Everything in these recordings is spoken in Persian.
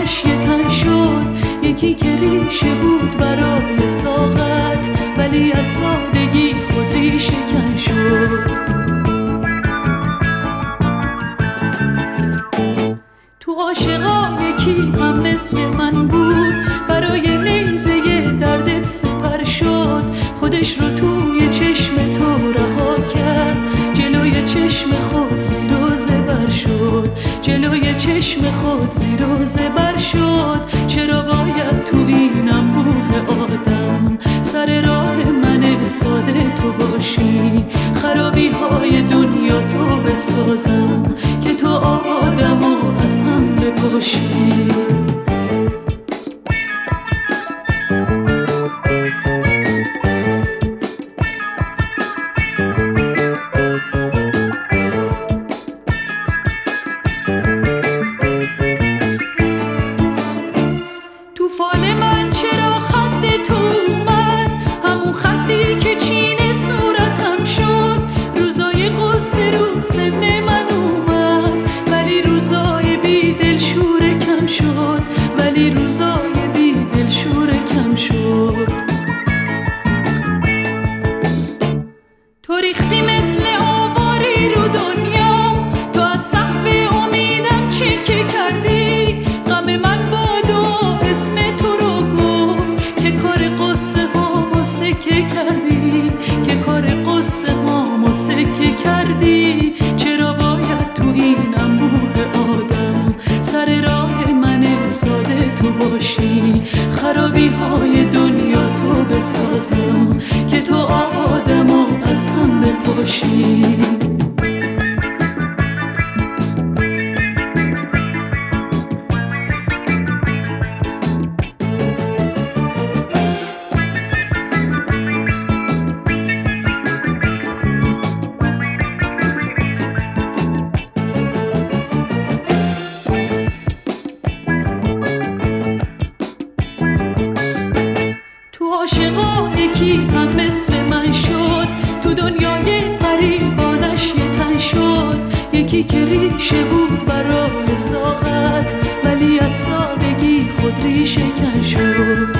بانش یه تن شد، یکی که ریشه بود برای ساقت ولی از سادگی خود ریشه کن شد. تو عاشقا یکی هم مثل من بود، برای نیزه دردت سپر شد، خودش رو توی چشم تو رها کرد، جلوی چشم خود زیر و زبر شد، جلوی چشم خود زیر و زبر شد. چرا باید تو این انبوه آدم سر راه من ساده تو باشی، خرابی های دنیا تو بسازم که تو آدمو از هم بپاشی. تو فال من چرا خط تو اومد، همون خطی که چین صورتم شد، روزای قصه رو سن من اومد ولی روزای بی دل شور کم شد، ولی روزای بی دل شور کم شد. تو ریختی مثل آواری رو دنیا، تو از سقف امیدم چکه کردی، غم من باد و اسم تو رو گفت که کار قصه هامو سکه کردی، که کار قصه هامو سکه کردی. چرا باید تو این انبوه آدم سر راه من ساده تو باشی، خرابی های دنیا تو بسازم که تو آدمو از هم بپاشی. تو عاشقا یکی هم مثل من شد، تو دنیای غریبانش یه تن شد، یکی که ریشه بود برای ساقت ولی از سادگی خود ریشه کن شد.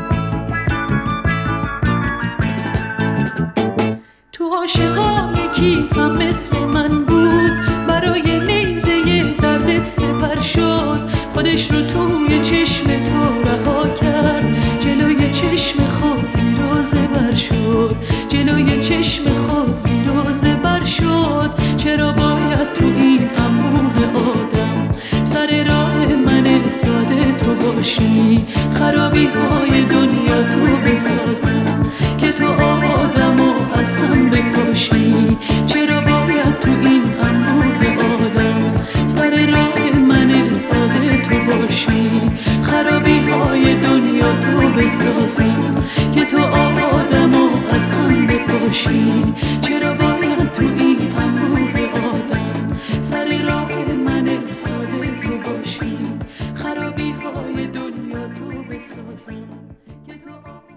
تو عاشقا یکی هم مثل من بود، برای نیزه دردت سپر شد، خودش رو توی چشم تو رها کرد، جلوی چشم خود زیر و زبر شد، جلوی چشم خود زیر و زبر شد. چرا باید تو این انبوه آدم سر راه من ساده تو باشی، خرابی های دنیا تو بسازم که تو آدمو از هم بپاشی. چرا باید تو این انبوه آدم سر راه من ساده تو باشی، خرابی های دنیا تو بسازم که تو آدمو از هم بپاشی. چرا باید تو این انبوه آدم سر راه من ساده تو باشی، خرابی های دنیا تو بسازم که تو